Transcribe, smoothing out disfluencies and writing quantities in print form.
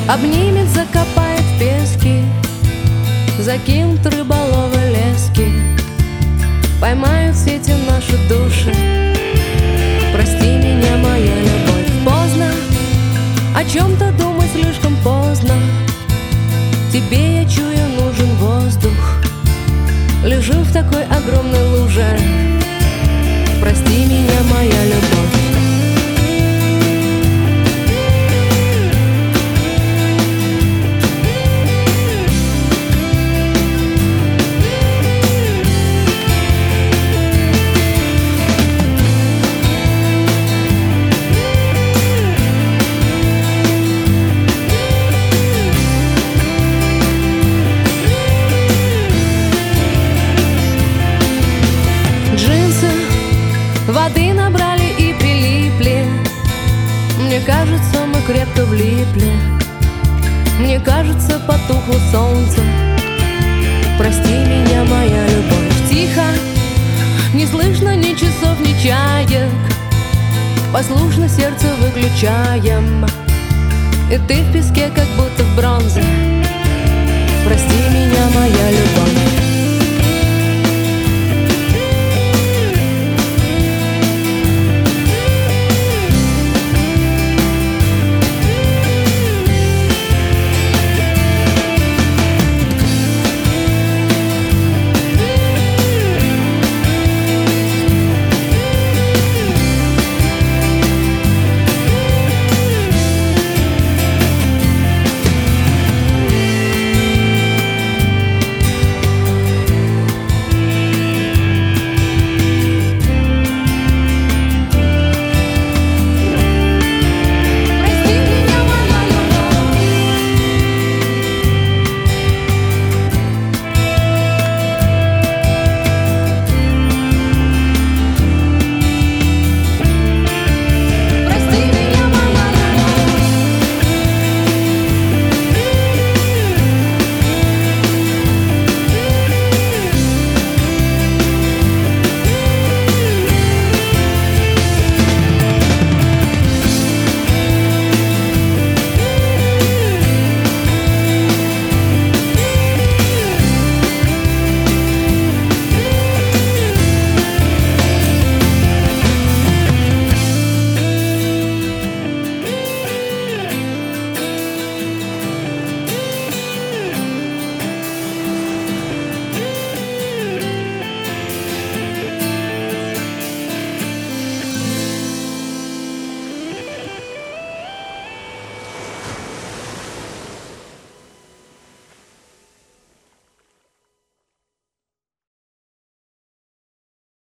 Обнимет, закопает в пески, закинут рыболовы лески, поймают сети наши души. Прости меня, моя любовь. Поздно о чем-то думать, слишком поздно. Тебе, я чую, нужен воздух. Лежу в такой огромной луже. Прости меня, моя любовь. Воды набрали и прилипли. Мне кажется, мы крепко влипли. Мне кажется, потухло солнце. Прости меня, моя любовь. Тихо, не слышно ни часов, ни чаек. Послушно сердце выключаем. И ты в песке, как будто в бронзе. Прости меня, моя любовь.